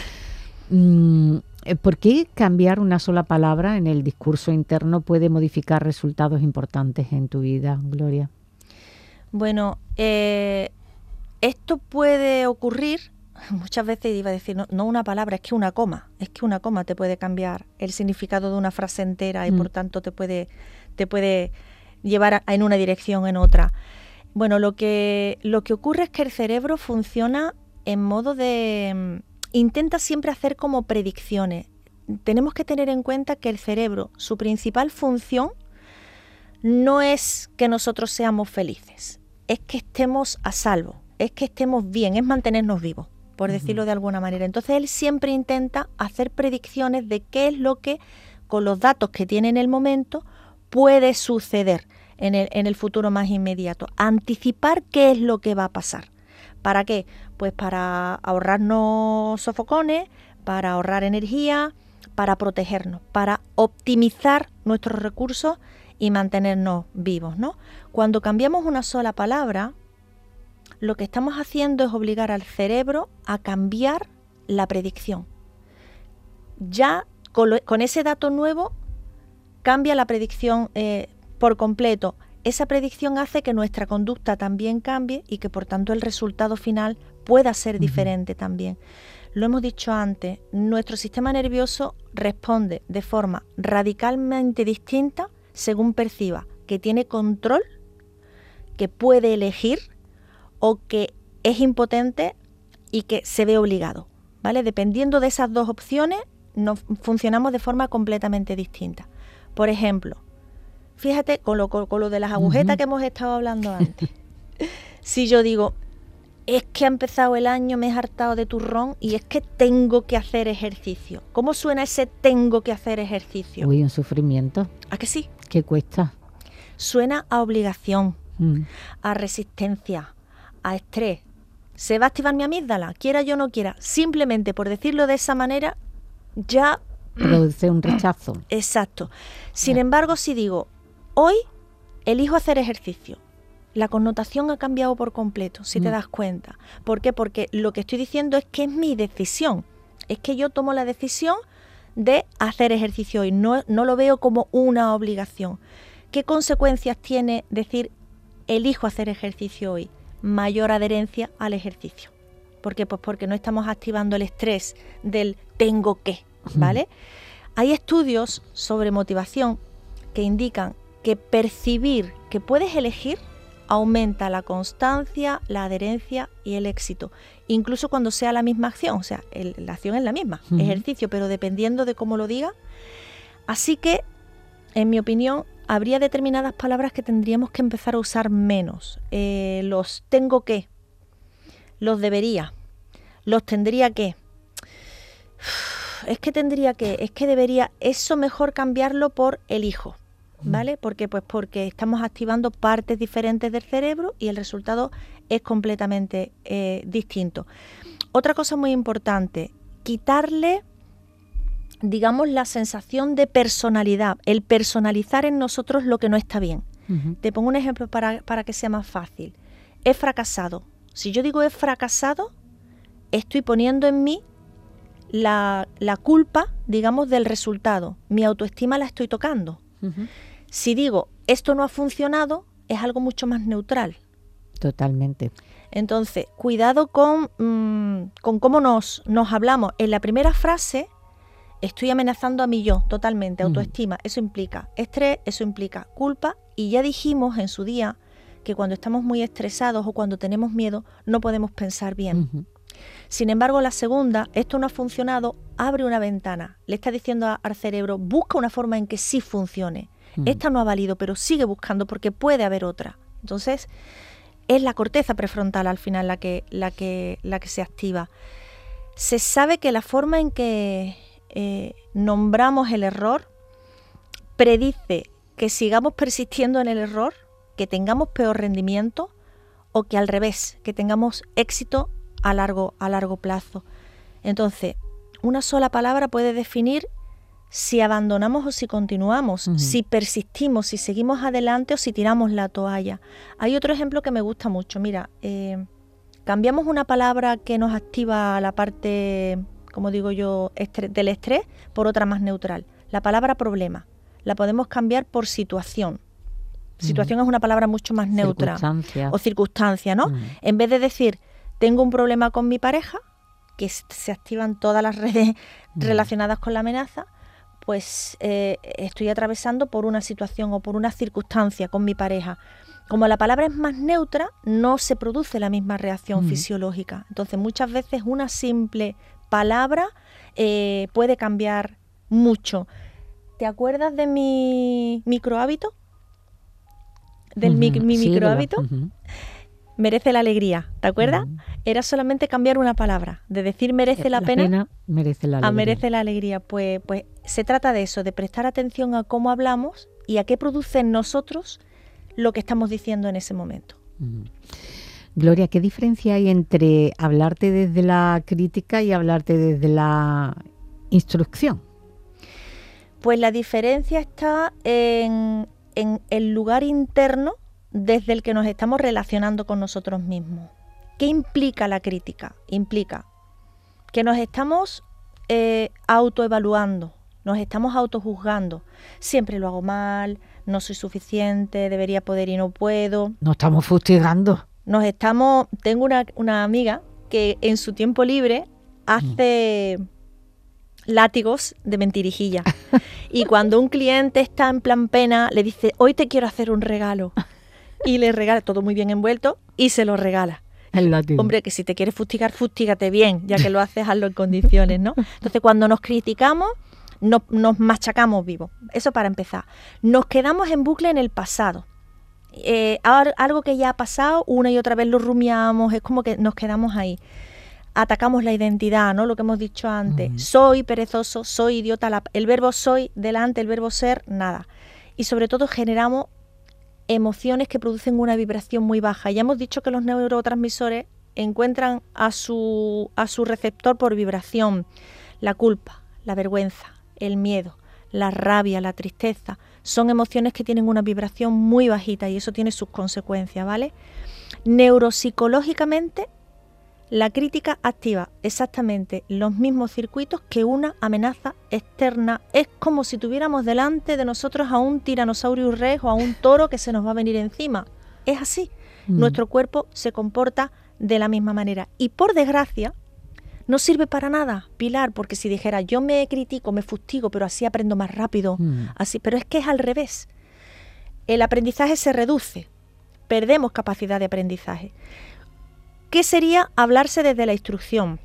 Mm. ¿Por qué cambiar una sola palabra en el discurso interno puede modificar resultados importantes en tu vida, Gloria? Bueno, eh, esto puede ocurrir, muchas veces iba a decir, no, no una palabra, es que una coma, es que una coma te puede cambiar el significado de una frase entera y mm. por tanto te puede, te puede llevar a, en una dirección o en otra. Bueno, lo que, lo que ocurre es que el cerebro funciona en modo de... intenta siempre hacer como predicciones. Tenemos que tener en cuenta que el cerebro, su principal función no es que nosotros seamos felices, es que estemos a salvo, es que estemos bien, es mantenernos vivos, por uh-huh. decirlo de alguna manera. Entonces él siempre intenta hacer predicciones de qué es lo que, con los datos que tiene en el momento, puede suceder en el, en el futuro más inmediato. Anticipar qué es lo que va a pasar. ¿Para qué? Pues para ahorrarnos sofocones, para ahorrar energía, para protegernos, para optimizar nuestros recursos y mantenernos vivos, ¿no? Cuando cambiamos una sola palabra, lo que estamos haciendo es obligar al cerebro a cambiar la predicción. Ya con, lo, con ese dato nuevo cambia la predicción eh, por completo. Esa predicción hace que nuestra conducta también cambie y que por tanto el resultado final pueda ser diferente uh-huh. también. Lo hemos dicho antes, nuestro sistema nervioso responde de forma radicalmente distinta según perciba que tiene control, que puede elegir o que es impotente y que se ve obligado, ¿vale? Dependiendo de esas dos opciones, nos funcionamos de forma completamente distinta. Por ejemplo, fíjate con lo, con lo de las agujetas uh-huh. que hemos estado hablando antes. Si yo digo, es que ha empezado el año, me he hartado de turrón y es que tengo que hacer ejercicio. ¿Cómo suena ese tengo que hacer ejercicio? Uy, un sufrimiento. ¿A que sí? ¿Qué cuesta? Suena a obligación, mm. a resistencia, a estrés. ¿Se va a activar mi amígdala? Quiera yo o no quiera. Simplemente por decirlo de esa manera, ya... produce un rechazo. Exacto. Sin embargo, si digo, hoy elijo hacer ejercicio, la connotación ha cambiado por completo, si mm. te das cuenta. ¿Por qué? Porque lo que estoy diciendo es que es mi decisión. Es que yo tomo la decisión de hacer ejercicio hoy, no, no lo veo como una obligación. ¿Qué consecuencias tiene decir elijo hacer ejercicio hoy? Mayor adherencia al ejercicio. ¿Por qué? Pues porque no estamos activando el estrés del tengo que, ¿vale? Hay estudios sobre motivación que indican que percibir que puedes elegir aumenta la constancia, la adherencia y el éxito, incluso cuando sea la misma acción, o sea, el, la acción es la misma, uh-huh. ejercicio, pero dependiendo de cómo lo diga. Así que, en mi opinión, habría determinadas palabras que tendríamos que empezar a usar menos. Eh, los tengo que, los debería, los tendría que, es que tendría que, es que debería, eso mejor cambiarlo por elijo. ¿Vale? ¿Por qué? Pues porque estamos activando partes diferentes del cerebro y el resultado es completamente eh, distinto. Otra cosa muy importante, quitarle, digamos, la sensación de personalidad, el personalizar en nosotros lo que no está bien. Uh-huh. Te pongo un ejemplo para, para que sea más fácil. He fracasado. Si yo digo he fracasado, estoy poniendo en mí la, la culpa, digamos, del resultado. Mi autoestima la estoy tocando. Uh-huh. Si digo esto no ha funcionado, es algo mucho más neutral. Totalmente. Entonces, cuidado con, mmm, con cómo nos, nos hablamos. En la primera frase estoy amenazando a mi yo totalmente, autoestima. Uh-huh. Eso implica estrés, eso implica culpa. Y ya dijimos en su día que cuando estamos muy estresados o cuando tenemos miedo no podemos pensar bien. Uh-huh. Sin embargo, la segunda, esto no ha funcionado, abre una ventana. Le está diciendo a, al cerebro, busca una forma en que sí funcione. Mm. Esta no ha valido, pero sigue buscando porque puede haber otra. Entonces, es la corteza prefrontal al final la que, la que, la que se activa. Se sabe que la forma en que eh, nombramos el error predice que sigamos persistiendo en el error, que tengamos peor rendimiento o que al revés, que tengamos éxito a largo, a largo plazo. Entonces, una sola palabra puede definir si abandonamos o si continuamos, uh-huh. si persistimos, si seguimos adelante o si tiramos la toalla. Hay otro ejemplo que me gusta mucho. Mira, eh, cambiamos una palabra que nos activa la parte, como digo yo, estre- del estrés por otra más neutral. La palabra problema la podemos cambiar por situación. Situación uh-huh. es una palabra mucho más neutra. Circunstancia. O circunstancia, ¿no? Uh-huh. En vez de decir tengo un problema con mi pareja, que se activan todas las redes mm. relacionadas con la amenaza, pues eh, estoy atravesando por una situación o por una circunstancia con mi pareja. Como la palabra es más neutra, no se produce la misma reacción mm. fisiológica. Entonces, muchas veces una simple palabra eh, puede cambiar mucho. ¿Te acuerdas de mi microhábito? ¿Del uh-huh. mi, mi sí, microhábito? Uh-huh. Merece la alegría, ¿te acuerdas? Uh-huh. Era solamente cambiar una palabra, de decir merece la, la pena, pena merece la alegría. a merece la alegría. Pues, pues se trata de eso, de prestar atención a cómo hablamos y a qué produce en nosotros lo que estamos diciendo en ese momento. Uh-huh. Gloria, ¿qué diferencia hay entre hablarte desde la crítica y hablarte desde la instrucción? Pues la diferencia está en, en el lugar interno desde el que nos estamos relacionando con nosotros mismos. ¿Qué implica la crítica? Implica que nos estamos eh, autoevaluando, nos estamos autojuzgando. Siempre lo hago mal, no soy suficiente, debería poder y no puedo. Nos estamos fustigando. Nos estamos. Tengo una, una amiga que en su tiempo libre hace mm. látigos de mentirijilla. Y cuando un cliente está en plan pena, le dice, hoy te quiero hacer un regalo. Y le regala todo muy bien envuelto y se lo regala. El látigo. Hombre, que si te quieres fustigar, fustígate bien, ya que lo haces, hazlo en condiciones, ¿no? Entonces, cuando nos criticamos, nos, nos machacamos vivos. Eso para empezar. Nos quedamos en bucle en el pasado. Eh, algo que ya ha pasado, una y otra vez lo rumiamos, es como que nos quedamos ahí. Atacamos la identidad, ¿no? Lo que hemos dicho antes. Uh-huh. Soy perezoso, soy idiota. La, el verbo soy delante, el verbo ser, nada. Y sobre todo generamos emociones que producen una vibración muy baja. Ya hemos dicho que los neurotransmisores encuentran a su, a su receptor por vibración. La culpa, la vergüenza, el miedo, la rabia, la tristeza, son emociones que tienen una vibración muy bajita y eso tiene sus consecuencias, ¿vale? Neuropsicológicamente, la crítica activa exactamente los mismos circuitos que una amenaza externa. Es como si tuviéramos delante de nosotros a un Tyrannosaurus Rex o a un toro que se nos va a venir encima. Es así. Mm. Nuestro cuerpo se comporta de la misma manera. Y por desgracia, no sirve para nada, Pilar, porque si dijera yo me critico, me fustigo, pero así aprendo más rápido, mm. así, pero es que es al revés. El aprendizaje se reduce, perdemos capacidad de aprendizaje. ¿Qué sería hablarse desde la instrucción?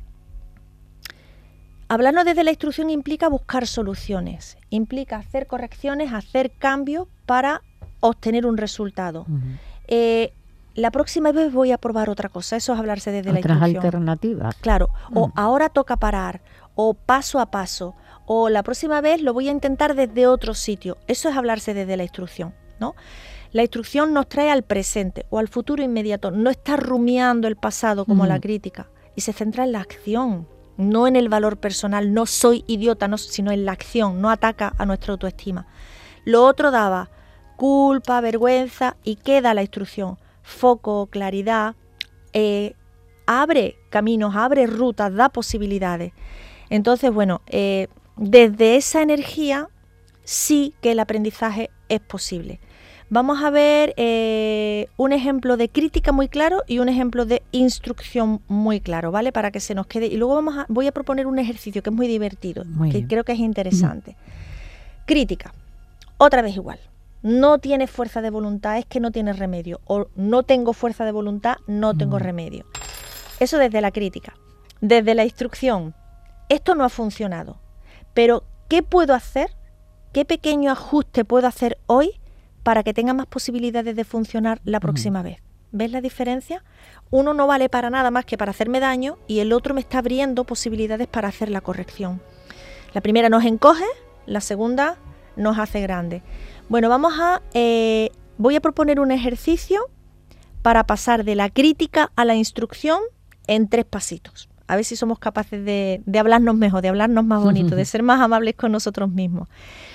Hablarnos desde la instrucción implica buscar soluciones, implica hacer correcciones, hacer cambios para obtener un resultado. Uh-huh. Eh, la próxima vez voy a probar otra cosa, eso es hablarse desde la instrucción. Otras alternativas. Claro, uh-huh. o ahora toca parar, o paso a paso, o la próxima vez lo voy a intentar desde otro sitio. Eso es hablarse desde la instrucción, ¿no? La instrucción nos trae al presente o al futuro inmediato, no está rumiando el pasado como uh-huh. la crítica, y se centra en la acción, no en el valor personal, no soy idiota, no, sino en la acción, no ataca a nuestra autoestima. Lo otro daba culpa, vergüenza, y queda la instrucción, foco, claridad, eh, abre caminos, abre rutas, da posibilidades. Entonces, bueno, eh, desde esa energía sí que el aprendizaje es posible. Vamos a ver eh, un ejemplo de crítica muy claro y un ejemplo de instrucción muy claro, ¿vale? Para que se nos quede. Y luego vamos a, voy a proponer un ejercicio que es muy divertido, muy que bien. Creo que es interesante. Uh-huh. Crítica, otra vez igual. No tienes fuerza de voluntad, es que no tienes remedio. O no tengo fuerza de voluntad, no uh-huh. tengo remedio. Eso desde la crítica. Desde la instrucción, esto no ha funcionado. Pero, ¿qué puedo hacer? ¿Qué pequeño ajuste puedo hacer hoy para que tenga más posibilidades de funcionar la próxima uh-huh. vez? ¿Ves la diferencia? Uno no vale para nada más que para hacerme daño y el otro me está abriendo posibilidades para hacer la corrección. La primera nos encoge, la segunda nos hace grande. Bueno, vamos a... Eh, voy a proponer un ejercicio para pasar de la crítica a la instrucción en tres pasitos. A ver si somos capaces de, de hablarnos mejor, de hablarnos más bonito, de ser más amables con nosotros mismos.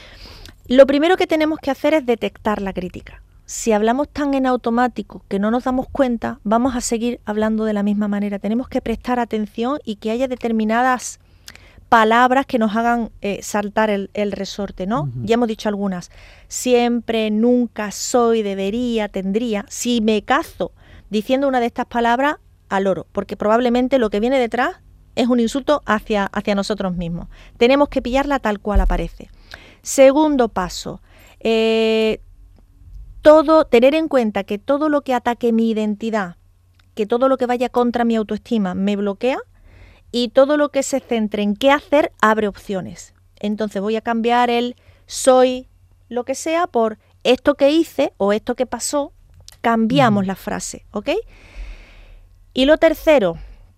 Lo primero que tenemos que hacer es detectar la crítica. Si hablamos tan en automático que no nos damos cuenta, vamos a seguir hablando de la misma manera. Tenemos que prestar atención y que haya determinadas palabras que nos hagan eh, saltar el, el resorte, ¿no? Uh-huh. Ya hemos dicho algunas. Siempre, nunca, soy, debería, tendría. Si me cazo diciendo una de estas palabras, al oro, porque probablemente lo que viene detrás es un insulto hacia, hacia nosotros mismos. Tenemos que pillarla tal cual aparece. Segundo paso, eh, todo, tener en cuenta que todo lo que ataque mi identidad, que todo lo que vaya contra mi autoestima me bloquea, y todo lo que se centre en qué hacer abre opciones. Entonces voy a cambiar el soy lo que sea por esto que hice o esto que pasó, cambiamos mm. la frase, ¿ok? Y lo tercero,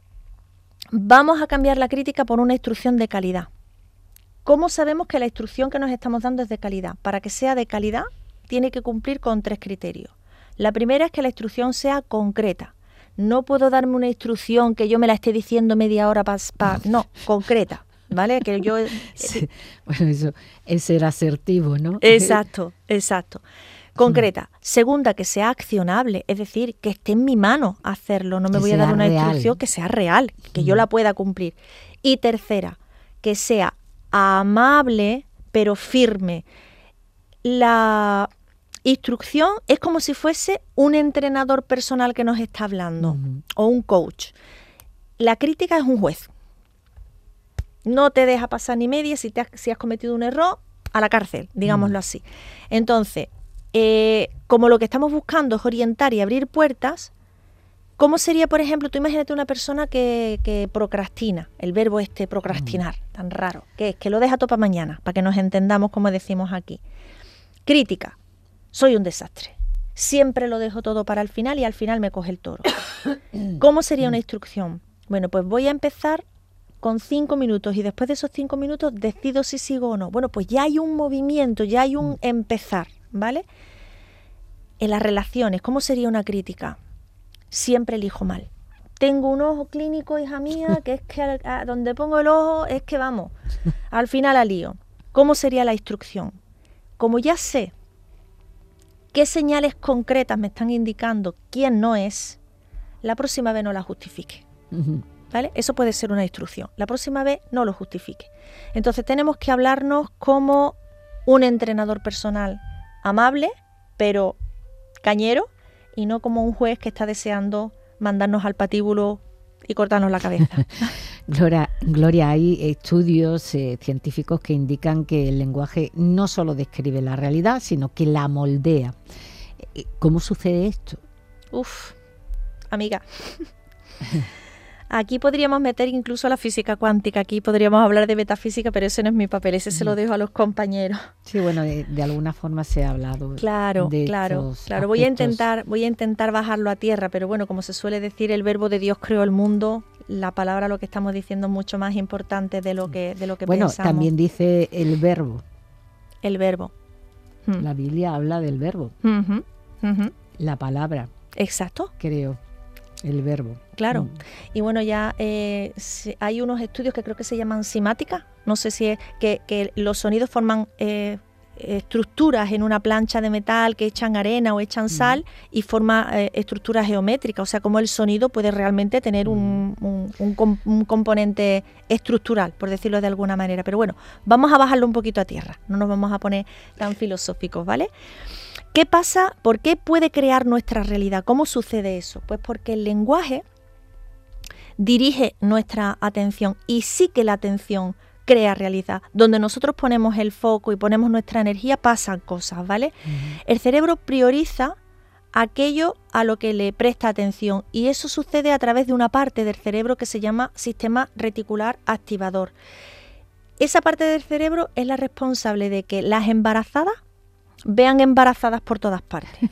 vamos a cambiar la crítica por una instrucción de calidad. ¿Cómo sabemos que la instrucción que nos estamos dando es de calidad? Para que sea de calidad, tiene que cumplir con tres criterios. La primera es que la instrucción sea concreta. No puedo darme una instrucción que yo me la esté diciendo media hora para... Pa, no, concreta, ¿vale? Que yo... Sí, bueno, eso es ser asertivo, ¿no? Exacto, exacto. Concreta. Segunda, que sea accionable, es decir, que esté en mi mano hacerlo. No me que voy a dar una real. instrucción que sea real, que mm. yo la pueda cumplir. Y tercera, que sea amable, pero firme. La instrucción es como si fuese un entrenador personal que nos está hablando, uh-huh. o un coach. La crítica es un juez. No te deja pasar ni media, si, te has, si has cometido un error, a la cárcel, digámoslo uh-huh. así. Entonces, eh, como lo que estamos buscando es orientar y abrir puertas, ¿cómo sería, por ejemplo, tú imagínate una persona que, que procrastina, el verbo este procrastinar, uh-huh. tan raro, que es que lo deja todo para mañana, para que nos entendamos como decimos aquí. Crítica. Soy un desastre. Siempre lo dejo todo para el final y al final me coge el toro. ¿Cómo sería una instrucción? Bueno, pues voy a empezar con cinco minutos y después de esos cinco minutos decido si sigo o no. Bueno, pues ya hay un movimiento, ya hay un empezar, ¿vale? En las relaciones, ¿cómo sería una crítica? Siempre elijo mal. Tengo un ojo clínico, hija mía, que es que a, a donde pongo el ojo es que vamos, al final al lío. ¿Cómo sería la instrucción? Como ya sé qué señales concretas me están indicando quién no es, la próxima vez no la justifique. Ujú. ¿Vale? Eso puede ser una instrucción. La próxima vez no lo justifique. Entonces tenemos que hablarnos como un entrenador personal amable, pero cañero, y no como un juez que está deseando mandarnos al patíbulo y cortarnos la cabeza. Gloria, Gloria, hay estudios eh, científicos que indican que el lenguaje no solo describe la realidad, sino que la moldea. Eh, ¿Cómo sucede esto? Uf, amiga. Aquí podríamos meter incluso la física cuántica, aquí podríamos hablar de metafísica, pero ese no es mi papel, ese se lo dejo a los compañeros. Sí, bueno, de, de alguna forma se ha hablado. Claro, de claro, estos claro. Voy a aspectos. intentar, voy a intentar bajarlo a tierra, pero bueno, como se suele decir, el verbo de Dios creó el mundo. La palabra, lo que estamos diciendo, es mucho más importante de lo que, de lo que Bueno, pensamos. también dice el verbo. El verbo. Hmm. La Biblia habla del verbo. Ujú, ujú. La palabra, Exacto. creo. El verbo. Claro, Mm. y bueno, ya eh, se- hay unos estudios que creo que se llaman simática, no sé si es que, que los sonidos forman eh, estructuras en una plancha de metal que echan arena o echan sal y forma eh, estructuras geométricas, o sea, como el sonido puede realmente tener un, un- un com- un componente estructural, por decirlo de alguna manera. Pero bueno, vamos a bajarlo un poquito a tierra, no nos vamos a poner tan filosóficos, ¿vale? ¿Qué pasa? ¿Por qué puede crear nuestra realidad? ¿Cómo sucede eso? Pues porque el lenguaje dirige nuestra atención y sí que la atención crea realidad. Donde nosotros ponemos el foco y ponemos nuestra energía pasan cosas, ¿vale? Uh-huh. El cerebro prioriza aquello a lo que le presta atención y eso sucede a través de una parte del cerebro que se llama sistema reticular activador. Esa parte del cerebro es la responsable de que las embarazadas vean embarazadas por todas partes.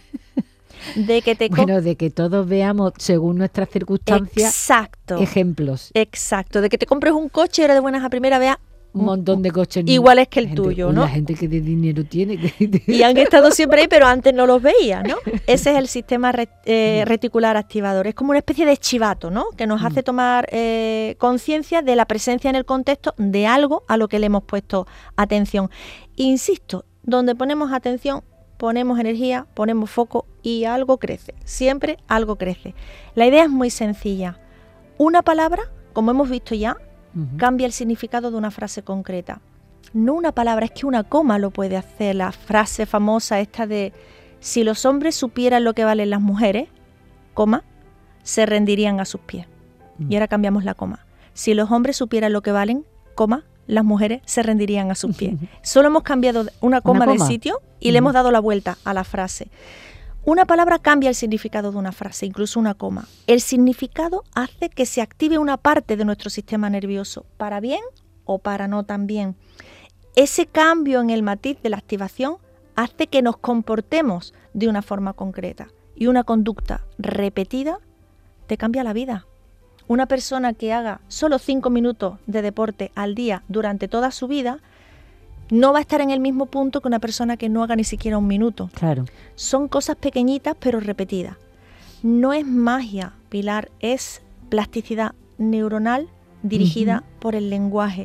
De que te bueno, de que todos veamos, según nuestras circunstancias, exacto, ejemplos. Exacto, de que te compres un coche y ahora de buenas a primera veas un montón de coches iguales que el gente, tuyo, ¿no? La gente que de dinero tiene. Y han estado siempre ahí, pero antes no los veías, ¿no? Ese es el sistema re, eh, reticular activador. Es como una especie de chivato, ¿no? Que nos hace tomar eh, conciencia de la presencia en el contexto de algo a lo que le hemos puesto atención. Insisto, donde ponemos atención, ponemos energía, ponemos foco y algo crece. Siempre algo crece. La idea es muy sencilla. Una palabra, como hemos visto ya, uh-huh. cambia el significado de una frase concreta. No una palabra, es que una coma lo puede hacer. La frase famosa esta de si los hombres supieran lo que valen las mujeres, coma, se rendirían a sus pies. Uh-huh. Y ahora cambiamos la coma. Si los hombres supieran lo que valen, coma, las mujeres se rendirían a sus pies. Solo hemos cambiado una coma, una coma. de sitio y uh-huh. le hemos dado la vuelta a la frase. Una palabra cambia el significado de una frase, incluso una coma. El significado hace que se active una parte de nuestro sistema nervioso, para bien o para no tan bien. Ese cambio en el matiz de la activación hace que nos comportemos de una forma concreta. Y una conducta repetida te cambia la vida. Una persona que haga solo cinco minutos de deporte al día durante toda su vida no va a estar en el mismo punto que una persona que no haga ni siquiera un minuto. Claro. Son cosas pequeñitas pero repetidas. No es magia, Pilar, es plasticidad neuronal dirigida uh-huh. por el lenguaje.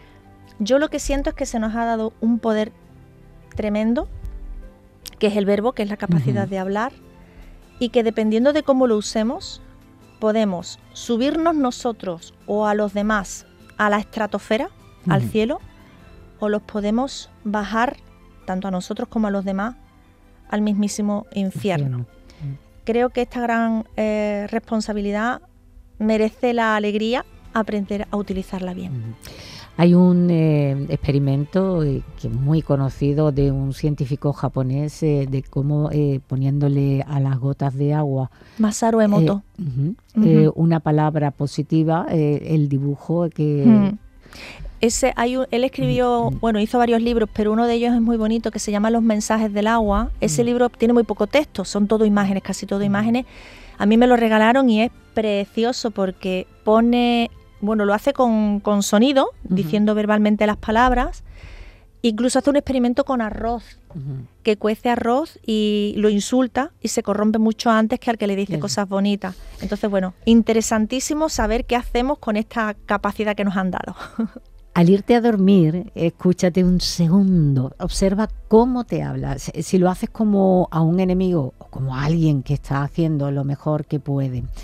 Yo lo que siento es que se nos ha dado un poder tremendo, que es el verbo, que es la capacidad uh-huh. de hablar, y que dependiendo de cómo lo usemos, podemos subirnos nosotros o a los demás a la estratosfera, uh-huh. al cielo, o los podemos bajar, tanto a nosotros como a los demás, al mismísimo infierno. Uh-huh. Creo que esta gran eh, responsabilidad merece la alegría aprender a utilizarla bien. Uh-huh. Hay un eh, experimento eh, que es muy conocido de un científico japonés eh, de cómo eh, poniéndole a las gotas de agua Masaru Emoto eh, uh-huh, uh-huh. eh, una palabra positiva, eh, el dibujo que... Uh-huh. Ese, hay un, él escribió, bueno, hizo varios libros, pero uno de ellos es muy bonito, que se llama Los mensajes del agua. Ese uh-huh. libro tiene muy poco texto, son todo imágenes, casi todo imágenes. A mí me lo regalaron y es precioso porque pone, bueno, lo hace con, con sonido, uh-huh. diciendo verbalmente las palabras. Incluso hace un experimento con arroz, uh-huh. que cuece arroz y lo insulta y se corrompe mucho antes que al que le dice uh-huh. cosas bonitas. Entonces, bueno, interesantísimo saber qué hacemos con esta capacidad que nos han dado. Al irte a dormir, escúchate un segundo, observa cómo te hablas. Si lo haces como a un enemigo o como a alguien que está haciendo lo mejor que puede,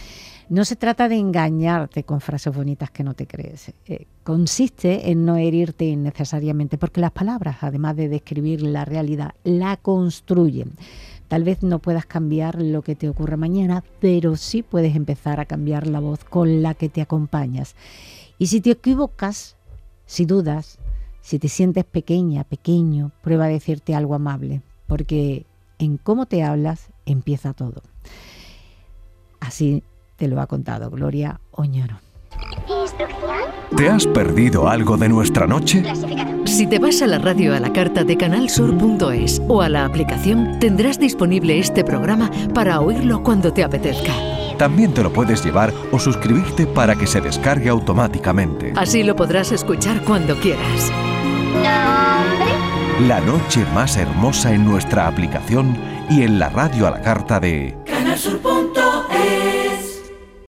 No se trata de engañarte con frases bonitas que no te crees. Eh, consiste en no herirte innecesariamente, porque las palabras, además de describir la realidad, la construyen. Tal vez no puedas cambiar lo que te ocurre mañana, pero sí puedes empezar a cambiar la voz con la que te acompañas. Y si te equivocas, si dudas, si te sientes pequeña, pequeño, prueba a decirte algo amable, porque en cómo te hablas empieza todo. Así te lo ha contado Gloria Oñoro. ¿Te has perdido algo de nuestra noche? Si te vas a la radio a la carta de canal sur punto es o a la aplicación, tendrás disponible este programa para oírlo cuando te apetezca. También te lo puedes llevar o suscribirte para que se descargue automáticamente. Así lo podrás escuchar cuando quieras. La noche más hermosa en nuestra aplicación y en la radio a la carta de canal sur punto es.